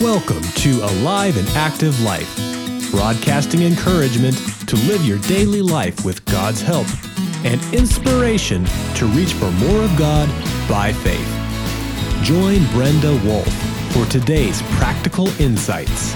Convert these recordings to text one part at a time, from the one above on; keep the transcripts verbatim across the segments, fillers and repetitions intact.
Welcome to Alive and Active Life, broadcasting encouragement to live your daily life with God's help and inspiration to reach for more of God by faith. Join Brenda Wolf for today's practical insights.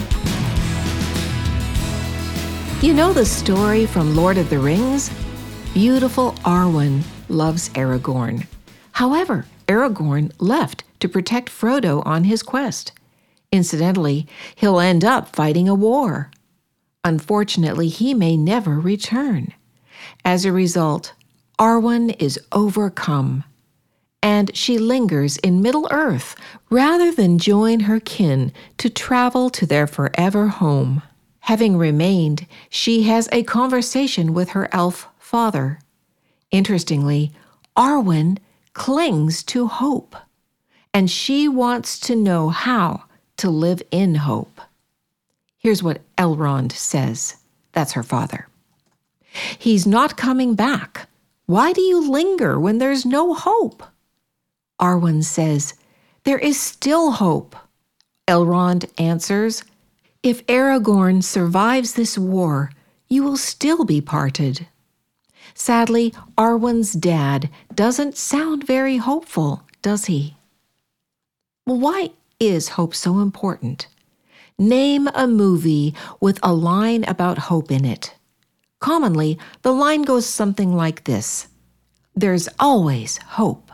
You know the story from Lord of the Rings? Beautiful Arwen loves Aragorn. However, Aragorn left to protect Frodo on his quest. Incidentally, he'll end up fighting a war. Unfortunately, he may never return. As a result, Arwen is overcome, and she lingers in Middle-earth rather than join her kin to travel to their forever home. Having remained, she has a conversation with her elf father. Interestingly, Arwen clings to hope, and she wants to know how to live in hope. Here's what Elrond says. That's her father. He's not coming back. Why do you linger when there's no hope? Arwen says, there is still hope. Elrond answers, if Aragorn survives this war, you will still be parted. Sadly, Arwen's dad doesn't sound very hopeful, does he? Well, why is hope so important? Name a movie with a line about hope in it. Commonly, the line goes something like this: there's always hope.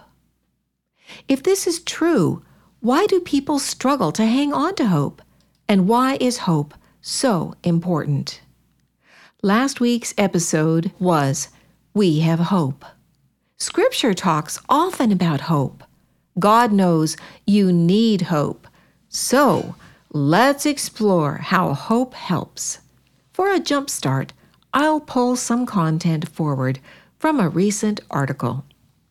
If this is true, why do people struggle to hang on to hope? And why is hope so important? Last week's episode was We Have Hope. Scripture talks often about hope. God knows you need hope. So let's explore how hope helps. For a jump start, I'll pull some content forward from a recent article.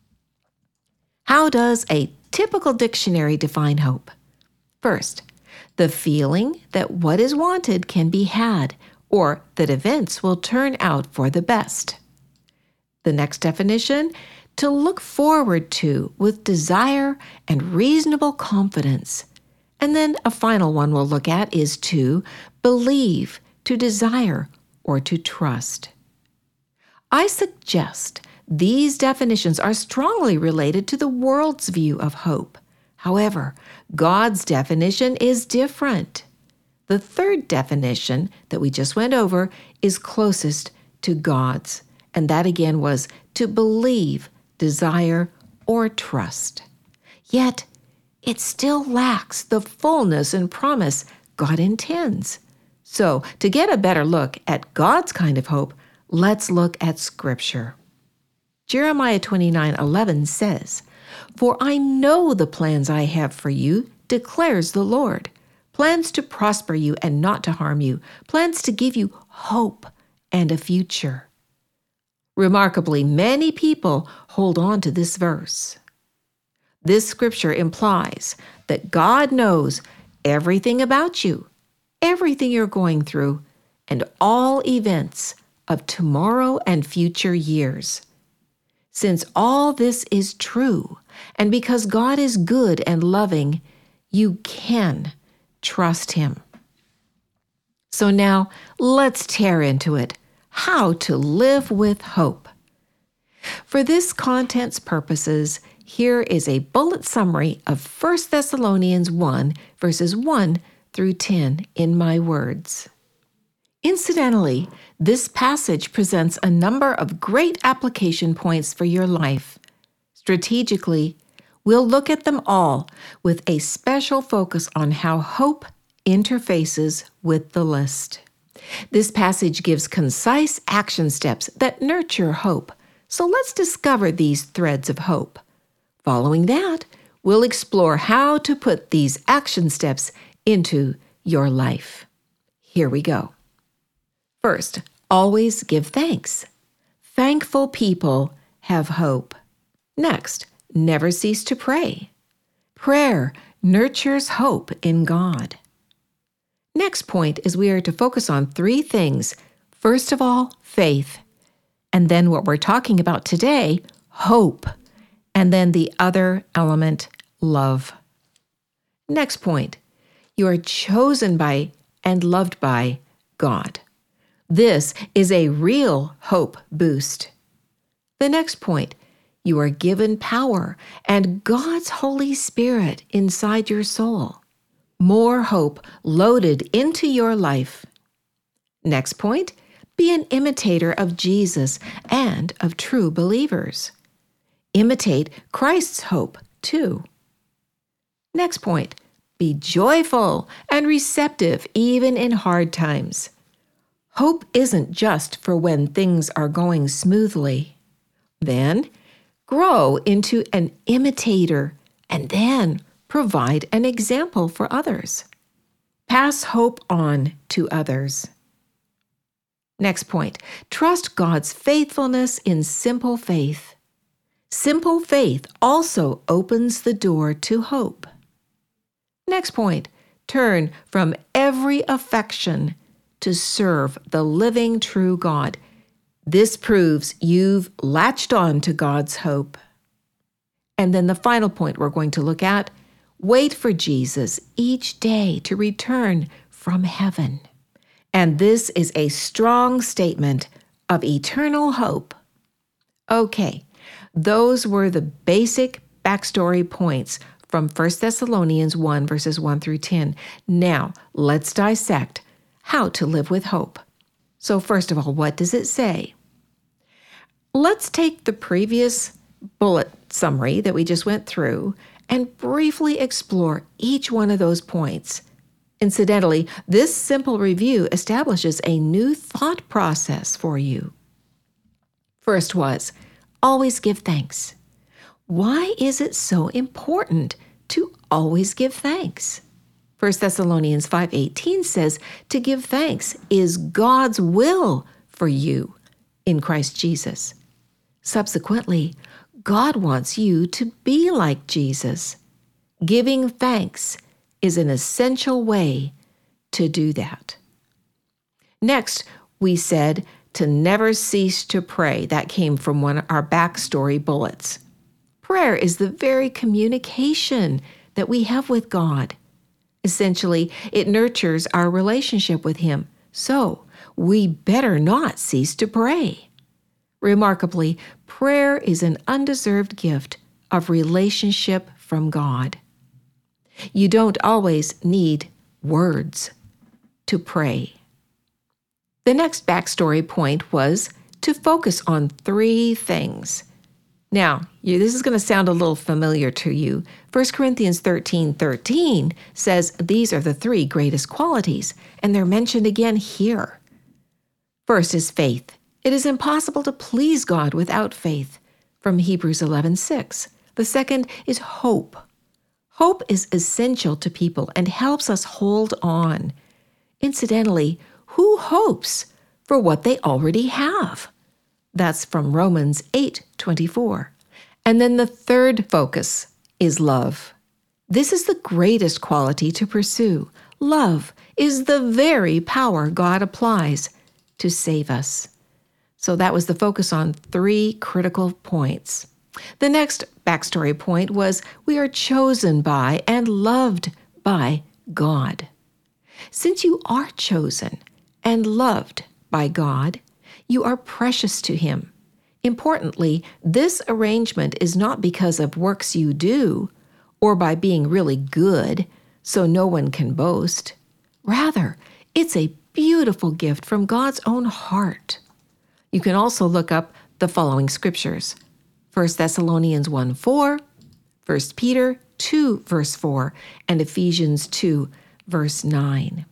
How does a typical dictionary define hope? First, the feeling that what is wanted can be had, or that events will turn out for the best. The next definition, to look forward to with desire and reasonable confidence. And then a final one we'll look at is to believe, to desire, or to trust. I suggest these definitions are strongly related to the world's view of hope. However, God's definition is different. The third definition that we just went over is closest to God's, and that again was to believe, desire, or trust. Yet, it still lacks the fullness and promise God intends. So, to get a better look at God's kind of hope, let's look at Scripture. Jeremiah twenty-nine eleven says, for I know the plans I have for you, declares the Lord. Plans to prosper you and not to harm you. Plans to give you hope and a future. Remarkably, many people hold on to this verse. This scripture implies that God knows everything about you, everything you're going through, and all events of tomorrow and future years. Since all this is true, and because God is good and loving, you can trust Him. So now, let's tear into it. How to live with hope. For this content's purposes, here is a bullet summary of First Thessalonians one, verses one through ten in my words. Incidentally, this passage presents a number of great application points for your life. Strategically, we'll look at them all with a special focus on how hope interfaces with the list. This passage gives concise action steps that nurture hope. So let's discover these threads of hope. Following that, we'll explore how to put these action steps into your life. Here we go. First, always give thanks. Thankful people have hope. Next, never cease to pray. Prayer nurtures hope in God. Next point is we are to focus on three things. First of all, faith. And then what we're talking about today, hope. And then the other element, love. Next point, You are chosen by and loved by God. This is a real hope boost. The next point, you are given power and God's Holy Spirit inside your soul. More hope loaded into your life. Next point, be an imitator of Jesus and of true believers. Imitate Christ's hope too. Next point, be joyful and receptive even in hard times. Hope isn't just for when things are going smoothly. Then, grow into an imitator and then provide an example for others. Pass hope on to others. Next point, trust God's faithfulness in simple faith. Simple faith also opens the door to hope. Next point, turn from every affection to serve the living true God. This proves you've latched on to God's hope. And then the final point we're going to look at, wait for Jesus each day to return from heaven. And this is a strong statement of eternal hope. Okay, those were the basic backstory points from First Thessalonians one, verses one through ten. Now, let's dissect how to live with hope. So first of all, what does it say? Let's take the previous bullet summary that we just went through and briefly explore each one of those points. Incidentally, this simple review establishes a new thought process for you. First was, always give thanks. Why is it so important to always give thanks? First Thessalonians five eighteen says to give thanks is God's will for you in Christ Jesus. Subsequently, God wants you to be like Jesus. Giving thanks is an essential way to do that. Next, we said to never cease to pray. That came from one of our backstory bullets. Prayer is the very communication that we have with God. Essentially, it nurtures our relationship with Him. So, we better not cease to pray. Remarkably, prayer is an undeserved gift of relationship from God. You don't always need words to pray. The next backstory point was to focus on three things. Now, you, this is going to sound a little familiar to you. First Corinthians thirteen thirteen says these are the three greatest qualities, and they're mentioned again here. First is faith. It is impossible to please God without faith, from Hebrews eleven six. The second is hope. Hope is essential to people and helps us hold on. Incidentally, who hopes for what they already have? That's from Romans eight twenty-four. And then the third focus is love. This is the greatest quality to pursue. Love is the very power God applies to save us. So that was the focus on three critical points. The next backstory point was we are chosen by and loved by God. Since you are chosen and loved by God, you are precious to Him. Importantly, this arrangement is not because of works you do or by being really good so no one can boast. Rather, it's a beautiful gift from God's own heart. You can also look up the following scriptures. First Thessalonians one four, First Peter two, verse four, and Ephesians two, verse nine.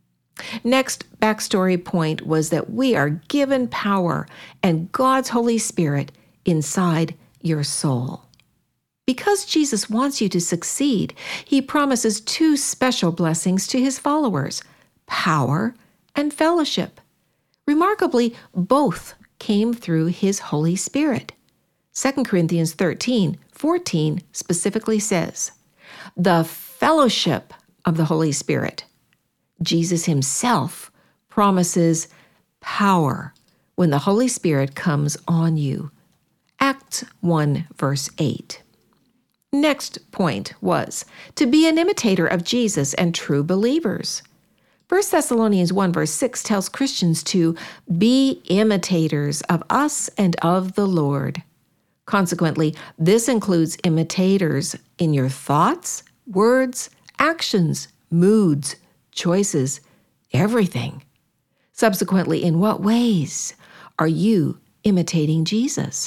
Next backstory point was that we are given power and God's Holy Spirit inside your soul. Because Jesus wants you to succeed, He promises two special blessings to His followers, power and fellowship. Remarkably, both came through His Holy Spirit. Second Corinthians thirteen fourteen specifically says, the fellowship of the Holy Spirit. Jesus Himself promises power when the Holy Spirit comes on you. Acts one, verse eight. Next point was to be an imitator of Jesus and true believers. First Thessalonians one verse six tells Christians to be imitators of us and of the Lord. Consequently, this includes imitators in your thoughts, words, actions, moods, choices, everything. Subsequently, in what ways are you imitating Jesus?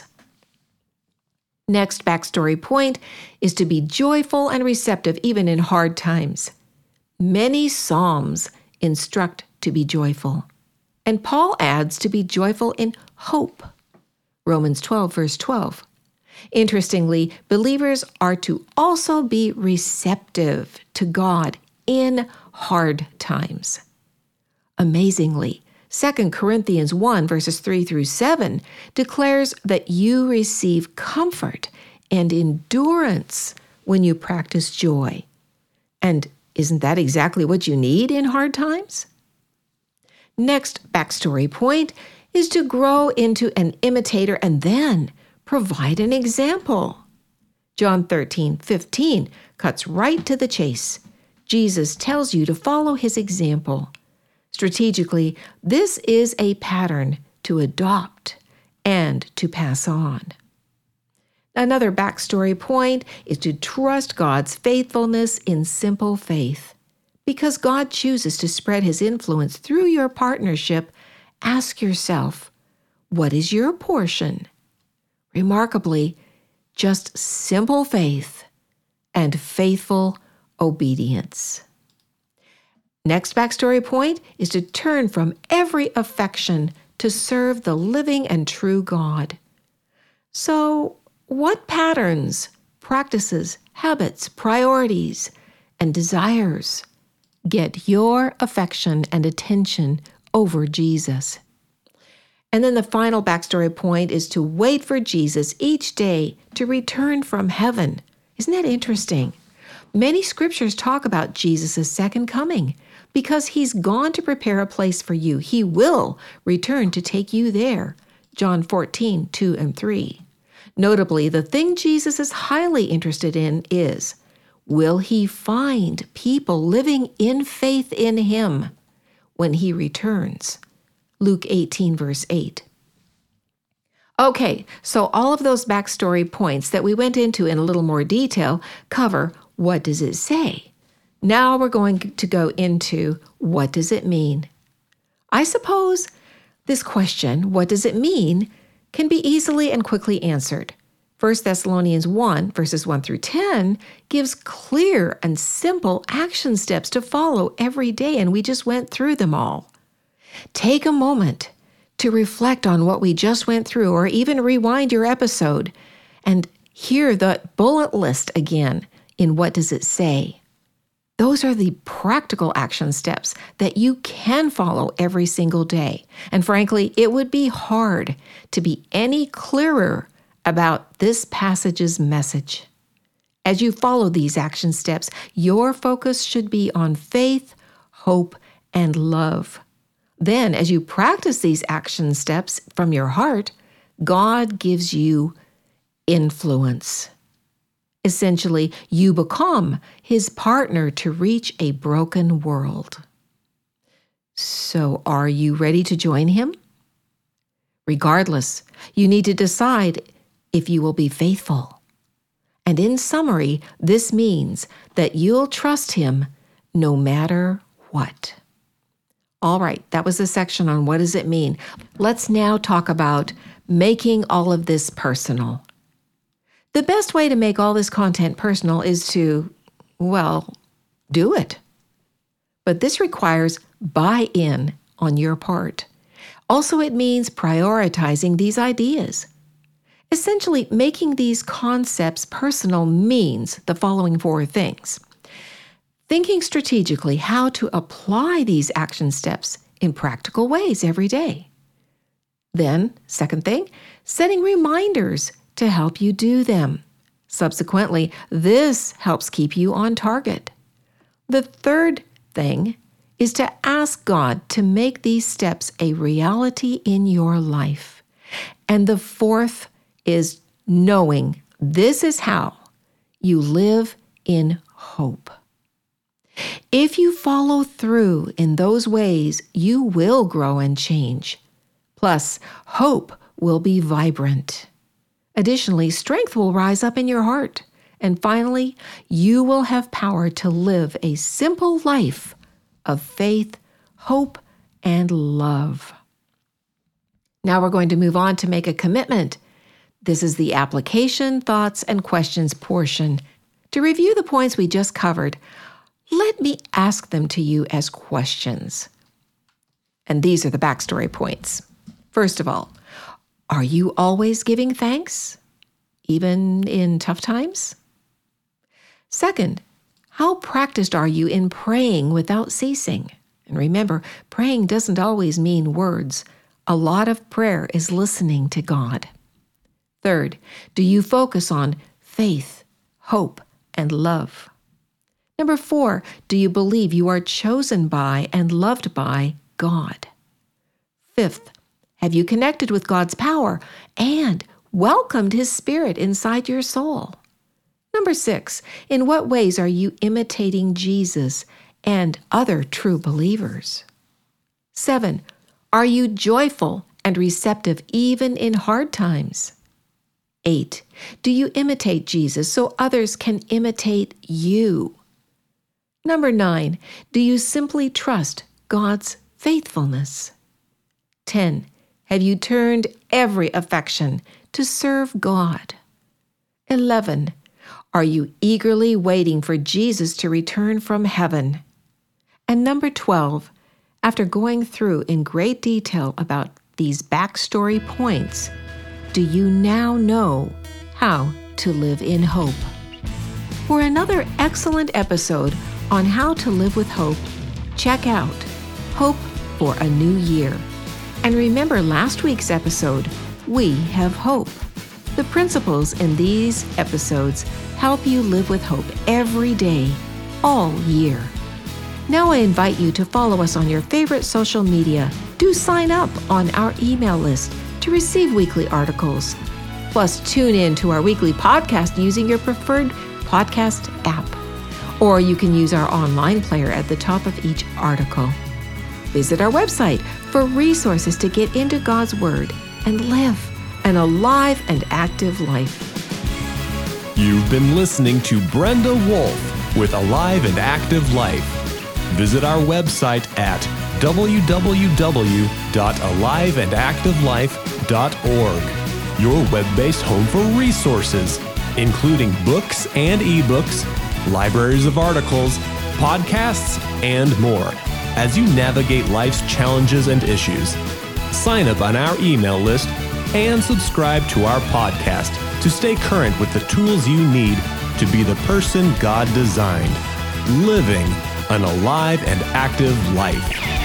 Next backstory point is to be joyful and receptive even in hard times. Many Psalms instruct to be joyful, and Paul adds to be joyful in hope. Romans twelve, verse twelve. Interestingly, believers are to also be receptive to God in hard times. Amazingly, Second Corinthians one, verses three through seven, declares that you receive comfort and endurance when you practice joy. And isn't that exactly what you need in hard times? Next backstory point is to grow into an imitator and then provide an example. John thirteen fifteen cuts right to the chase. Jesus tells you to follow his example. Strategically, this is a pattern to adopt and to pass on. Another backstory point is to trust God's faithfulness in simple faith. Because God chooses to spread his influence through your partnership, ask yourself, what is your portion? Remarkably, just simple faith and faithful obedience. Next backstory point is to turn from every affection to serve the living and true God. So, what patterns, practices, habits, priorities, and desires get your affection and attention over Jesus? And then the final backstory point is to wait for Jesus each day to return from heaven. Isn't that interesting? Many scriptures talk about Jesus' second coming. Because he's gone to prepare a place for you, he will return to take you there. John fourteen, two and three. Notably, the thing Jesus is highly interested in is, will he find people living in faith in him when he returns? Luke eighteen, verse eight. Okay, so all of those backstory points that we went into in a little more detail cover what does it say? Now we're going to go into what does it mean? I suppose this question, what does it mean, can be easily and quickly answered. First Thessalonians one, verses one through ten, gives clear and simple action steps to follow every day, and we just went through them all. Take a moment to reflect on what we just went through, or even rewind your episode and hear the bullet list again in What Does It Say? Those are the practical action steps that you can follow every single day. And frankly, it would be hard to be any clearer about this passage's message. As you follow these action steps, your focus should be on faith, hope, and love. Then, as you practice these action steps from your heart, God gives you influence. Essentially, you become his partner to reach a broken world. So, are you ready to join him? Regardless, you need to decide if you will be faithful. And in summary, this means that you'll trust him no matter what. All right, that was the section on what does it mean. Let's now talk about making all of this personal. The best way to make all this content personal is to, well, do it. But this requires buy-in on your part. Also, it means prioritizing these ideas. Essentially, making these concepts personal means the following four things. Thinking strategically how to apply these action steps in practical ways every day. Then, second thing, setting reminders to help you do them. Subsequently, this helps keep you on target. The third thing is to ask God to make these steps a reality in your life. And the fourth is knowing this is how You live in hope. If you follow through in those ways, you will grow and change. Plus, hope will be vibrant. Additionally, strength will rise up in your heart. And finally, you will have power to live a simple life of faith, hope, and love. Now we're going to move on to make a commitment. This is the application, thoughts, and questions portion. To review the points we just covered, let me ask them to you as questions. And these are the backstory points. First of all, are you always giving thanks, even in tough times? Second, how practiced are you in praying without ceasing? And remember, praying doesn't always mean words. A lot of prayer is listening to God. Third, do you focus on faith, hope, and love? Number four, do you believe you are chosen by and loved by God? Fifth, have you connected with God's power and welcomed His Spirit inside your soul? Number six, in what ways are you imitating Jesus and other true believers? Seven, are you joyful and receptive even in hard times? Eight, do you imitate Jesus so others can imitate you? Number nine, do you simply trust God's faithfulness? Ten, have you turned every affection to serve God? Eleven, are you eagerly waiting for Jesus to return from heaven? And number twelve, after going through in great detail about these backstory points, do you now know how to live in hope? For another excellent episode on how to live with hope, check out Hope for a New Year. And remember last week's episode, We Have Hope. The principles in these episodes help you live with hope every day, all year. Now I invite you to follow us on your favorite social media. Do sign up on our email list to receive weekly articles. Plus, tune in to our weekly podcast using your preferred podcast app. Or you can use our online player at the top of each article. Visit our website for resources to get into God's Word and live an alive and active life. You've been listening to Brenda Wolf with Alive and Active Life. Visit our website at w w w dot alive and active life dot org, your web-based home for resources, including books and ebooks, libraries of articles, podcasts, and more, as you navigate life's challenges and issues. Sign up on our email list and subscribe to our podcast to stay current with the tools you need to be the person God designed, living an alive and active life.